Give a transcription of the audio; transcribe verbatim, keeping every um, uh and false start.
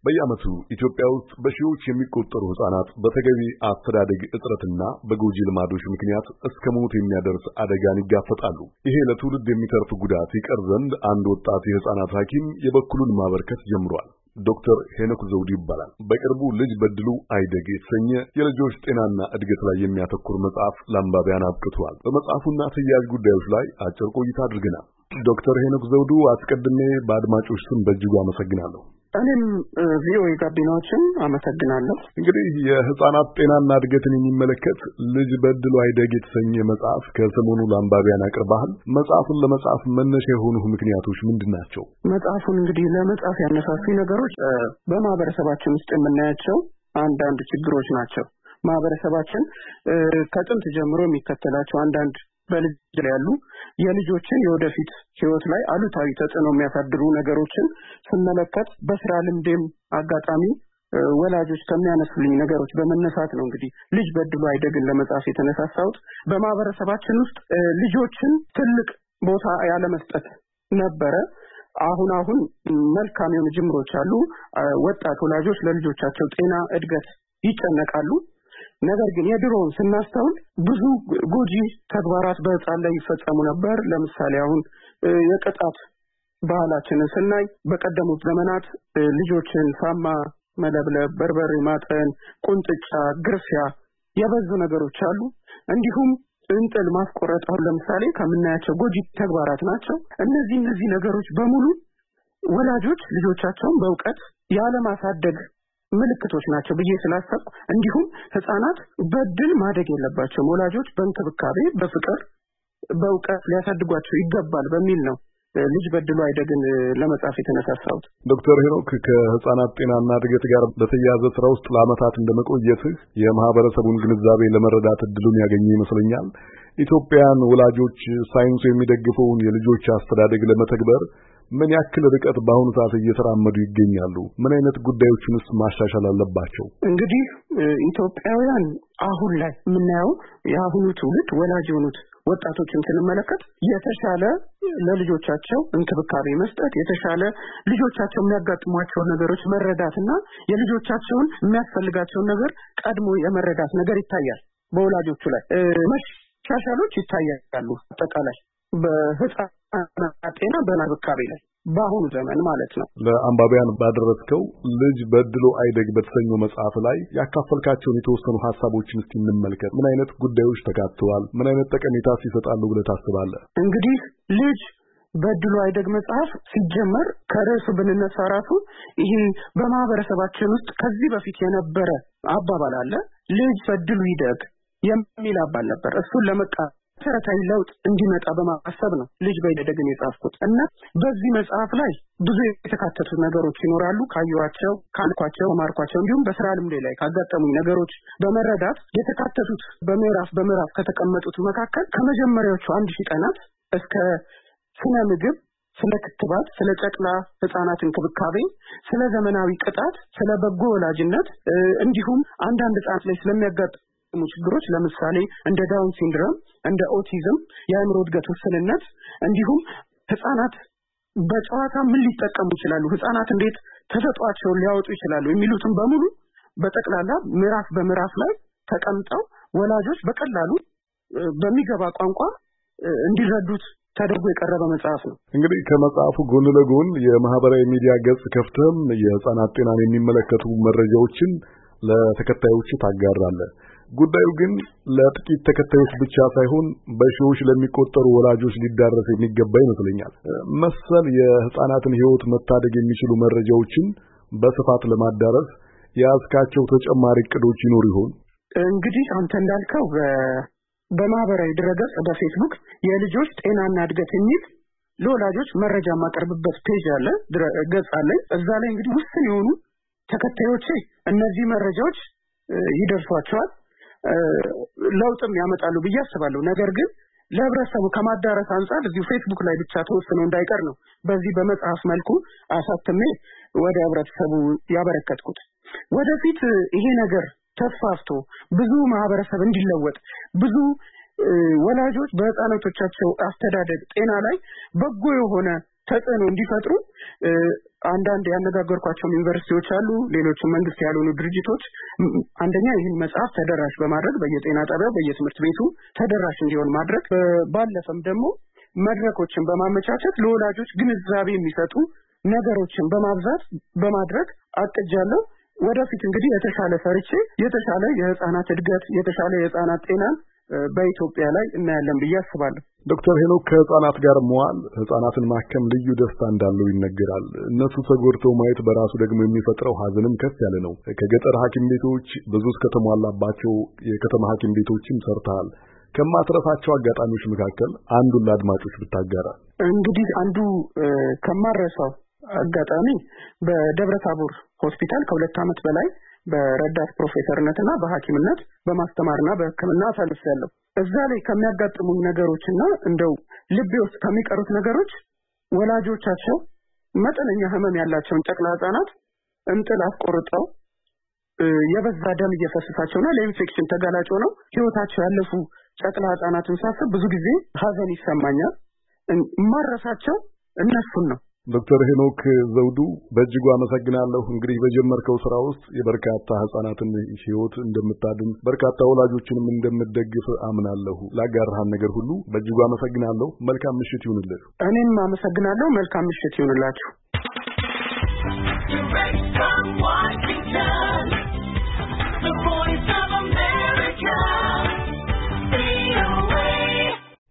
በየዓመቱ ኢትዮጵያ ውስጥ በሺዎች የሚቆጠሩ ህጻናት በተገቢ አስተዳደግ እጥረትና በጎጂ ልማዶች ምክንያት እስከ ሞት የሚያደርስ አደጋን ይጋፈጣሉ። ይሄ ለትውልድ የሚተርፍ ጉዳት ይቀር ዘንድ አንድ ወጣት የህጻናት ሐኪም የበኩሉን ማበርከት ጀምሯል። ዶክተር ሄኖክ ዘውዱ ይባላል። በቅርቡ ልጅ በድሉ አይደግ የተሰኘ የልጆች ጤናና እድገት ላይ የሚያተኩር መጽሐፍ ለአንባቢያን አብቅቷል። በመጽሐፉና ተያያዥ ጉዳዮች ላይ አጭር ቆይታ አድርገናል። ዶክተር ሄኖክ ዘውዱ አስቀድሜ በአድማጮች ስም በእጅጉ አመሰግናለሁ። እኔም ቪኦኤ ጋቢናዎችን አመሰግናለሁ። እንግዲህ የህፃናት ጤናና እድገትን የሚመለከት ልጅ በድሉ አይደግ የተሰኘ መጽሐፍ ከሰሞኑ ለአንባቢያን አቅርበሃል። መጽሐፉን ለመጻፍ መነሻ የሆኑ ምክንያቶች ምንድናቸው? መጽሐፉን እንግዲህ ለመጻፍ ያነሳሱ ነገሮች በማህበረሰባችን ውስጥ የምናያቸው አንዳንድ ችግሮች ናቸው። ማህበረሰባችን ከጥንት ጀምሮ የሚከተላቸው አንዳንድ በልጅ ላይ ያሉ የልጆችን የወደፊት ህይወት ላይ አሉታዊ ተጽዕኖ የሚያሳድሩ ነገሮችን ስንመለከት በስራ ልምዴም አጋጣሚ ወላጆች ከሚያነሱልኝ ነገሮች በመነሳት ነው እንግዲህ ልጅ በድሉ አይደግን ለመጻፍ የተነሳሳሁት። በማህበረሰባችን ውስጥ ልጆችን ትልቅ ቦታ ያለ መስጠት ነበረ። አሁን አሁን መልካም የሆኑ ጅምሮች አሉ። ወጣት ወላጆች ለልጆቻቸው ጤና እድገት ይጨነቃሉ። ነገር ግን የድሮውን ስናስተውል ብዙ ጎጂ ተግባራት በህፃን ላይ ይፈጸሙ ነበር። ለምሳሌ አሁን የቅጣት ባህላችንን ስናይ በቀደሙት ዘመናት ልጆችን ሳማ መለብለብ፣ በርበሬ ማጠን፣ ቁንጥጫ፣ ግርፊያ የበዙ ነገሮች አሉ። እንዲሁም እንጥል ማስቆረጥ አሁን ለምሳሌ ከምናያቸው ጎጂ ተግባራት ናቸው። እነዚህ እነዚህ ነገሮች በሙሉ ወላጆች ልጆቻቸውን በእውቀት ያለ ማሳደግ ምልክቶች ናቸው ብዬ ስላሰብኩ እንዲሁም ህፃናት በድል ማደግ የለባቸውም፣ ወላጆች በእንክብካቤ በፍቅር በእውቀት ሊያሳድጓቸው ይገባል በሚል ነው ልጅ በድሉ አይደግን ለመጻፍ የተነሳሳሁት። ዶክተር ሄኖክ ከህፃናት ጤናና እድገት ጋር በተያያዘ ስራ ውስጥ ለዓመታት እንደመቆየትህ የማህበረሰቡን ግንዛቤ ለመረዳት እድሉን ያገኘ ይመስለኛል። ኢትዮጵያን ወላጆች ሳይንሱ የሚደግፈውን የልጆች አስተዳደግ ለመተግበር ምን ያክል ርቀት በአሁኑ ሰዓት እየተራመዱ ይገኛሉ? ምን አይነት ጉዳዮችንስ ማሻሻል አለባቸው? እንግዲህ ኢትዮጵያውያን አሁን ላይ የምናየው የአሁኑ ትውልድ ወላጅ የሆኑት ወጣቶችን ስንመለከት የተሻለ ለልጆቻቸው እንክብካቤ መስጠት፣ የተሻለ ልጆቻቸው የሚያጋጥሟቸው ነገሮች መረዳትና የልጆቻቸውን የሚያስፈልጋቸው ነገር ቀድሞ የመረዳት ነገር ይታያል። በወላጆቹ ላይ መሻሻሎች ይታያሉ። አጠቃላይ በህፃናት ጤና በእንክብካቤ ላይ በአሁኑ ዘመን ማለት ነው። ለአንባቢያን ባደረስከው ልጅ በድሉ አይደግ በተሰኘው መጽሐፍ ላይ ያካፈልካቸውን የተወሰኑ ሐሳቦችን እስቲ እንመልከት። ምን አይነት ጉዳዮች ተካተዋል? ምን አይነት ጠቀሜታስ ይሰጣሉ ብለህ ታስባለህ? እንግዲህ ልጅ በድሉ አይደግ መጽሐፍ ሲጀመር ከርዕሱ ብንነሳ ራሱ ይሄ በማህበረሰባችን ውስጥ ከዚህ በፊት የነበረ አባባል አለ። ልጅ በድሉ ይደግ የሚል አባባል ነበር። እሱን ለመቃ መሰረታዊ ለውጥ እንዲመጣ በማሰብ ነው ልጅ በይደግን የጻፍኩት እና በዚህ መጽሐፍ ላይ ብዙ የተካተቱ ነገሮች ይኖራሉ። ካዩዋቸው፣ ካልኳቸው፣ ማርኳቸው እንዲሁም በስራ ልምዴ ላይ ካጋጠሙኝ ነገሮች በመረዳት የተካተቱት በምዕራፍ በምዕራፍ ከተቀመጡት መካከል ከመጀመሪያዎቹ አንድ ሺህ ቀናት እስከ ስነ ምግብ፣ ስለ ክትባት፣ ስለ ጨቅላ ህፃናት እንክብካቤ፣ ስለ ዘመናዊ ቅጣት፣ ስለ በጎ ወላጅነት እንዲሁም አንዳንድ ህፃናት ላይ ስለሚያጋጥ ችግሮች ለምሳሌ እንደ ዳውን ሲንድሮም፣ እንደ ኦቲዝም፣ የአእምሮ እድገት ውስንነት እንዲሁም ህፃናት በጨዋታ ምን ሊጠቀሙ ይችላሉ፣ ህፃናት እንዴት ተሰጧቸውን ሊያወጡ ይችላሉ የሚሉትን በሙሉ በጠቅላላ ምዕራፍ በምዕራፍ ላይ ተቀምጠው ወላጆች በቀላሉ በሚገባ ቋንቋ እንዲረዱት ተደርጎ የቀረበ መጽሐፍ ነው። እንግዲህ ከመጽሐፉ ጎን ለጎን የማህበራዊ ሚዲያ ገጽ ከፍተም የህፃናት ጤናን የሚመለከቱ መረጃዎችን ለተከታዮቹ ታጋራለህ። ጉዳዩ ግን ለጥቂት ተከታዮች ብቻ ሳይሆን በሺዎች ለሚቆጠሩ ወላጆች ሊዳረስ የሚገባ ይመስለኛል። መሰል የህፃናትን ህይወት መታደግ የሚችሉ መረጃዎችን በስፋት ለማዳረስ ያስካቸው ተጨማሪ እቅዶች ይኖር ይሆን? እንግዲህ አንተ እንዳልከው በማህበራዊ ድረገጽ በፌስቡክ የልጆች ጤናና እድገት የሚል ለወላጆች መረጃ ማቀርብበት ፔጅ አለ፣ ገጽ አለ። እዛ ላይ እንግዲህ ውስን የሆኑ ተከታዮቼ እነዚህ መረጃዎች ይደርሷቸዋል፣ ለውጥም ያመጣሉ ብዬ አስባለሁ። ነገር ግን ለህብረተሰቡ ከማዳረስ አንፃር እዚሁ ፌስቡክ ላይ ብቻ ተወስኖ እንዳይቀር ነው በዚህ በመጽሐፍ መልኩ አሳትሜ ወደ ህብረተሰቡ ያበረከትኩት። ወደፊት ይሄ ነገር ተስፋፍቶ ብዙ ማህበረሰብ እንዲለወጥ ብዙ ወላጆች በህፃናቶቻቸው አስተዳደግ ጤና ላይ በጎ የሆነ ተጽዕኖ እንዲፈጥሩ አንዳንድ ያነጋገርኳቸው ዩኒቨርሲቲዎች አሉ፣ ሌሎች መንግስት ያልሆኑ ድርጅቶች አንደኛ ይህን መጽሐፍ ተደራሽ በማድረግ በየጤና ጣቢያው በየትምህርት ቤቱ ተደራሽ እንዲሆን ማድረግ፣ ባለፈም ደግሞ መድረኮችን በማመቻቸት ለወላጆች ግንዛቤ የሚሰጡ ነገሮችን በማብዛት በማድረግ አቅጃለሁ። ወደፊት እንግዲህ የተሻለ ሰርቼ የተሻለ የህፃናት እድገት የተሻለ የህፃናት ጤና በኢትዮጵያ ላይ እናያለን ብዬ አስባለሁ። ዶክተር ሄኖክ ከህፃናት ጋር መዋል ህፃናትን ማከም ልዩ ደስታ እንዳለው ይነገራል። እነሱ ተጎድተው ማየት በራሱ ደግሞ የሚፈጥረው ሀዘንም ከፍ ያለ ነው። ከገጠር ሐኪም ቤቶች ብዙ እስከተሟላባቸው የከተማ ሐኪም ቤቶችም ሰርተሃል። ከማትረሳቸው አጋጣሚዎች መካከል አንዱን ለአድማጮች ብታጋራ። እንግዲህ አንዱ ከማረሳው አጋጣሚ በደብረ ታቦር ሆስፒታል ከሁለት ዓመት በላይ በረዳት ፕሮፌሰርነትና በሐኪምነት በማስተማርና በሕክምና አሳልፌያለሁ። እዛ ላይ ከሚያጋጥሙኝ ነገሮችና እንደው ልቤ ውስጥ ከሚቀሩት ነገሮች ወላጆቻቸው መጠነኛ ህመም ያላቸውን ጨቅላ ህጻናት እንጥል አስቆርጠው የበዛ ደም እየፈሰሳቸውና ለኢንፌክሽን ተጋላጭ ሆነው ህይወታቸው ያለፉ ጨቅላ ህጻናትን ሳስብ ብዙ ጊዜ ሀዘን ይሰማኛል። ማረሳቸው እነሱን ነው። ዶክተር ሄኖክ ዘውዱ በእጅጉ አመሰግናለሁ። እንግዲህ በጀመርከው ስራ ውስጥ የበርካታ ህጻናትን ህይወት እንደምታድን በርካታ ወላጆችንም እንደምትደግፍ አምናለሁ። ላጋራህን ነገር ሁሉ በእጅጉ አመሰግናለሁ። መልካም ምሽት ይሁንልህ። እኔም አመሰግናለሁ። መልካም ምሽት ይሁንላችሁ።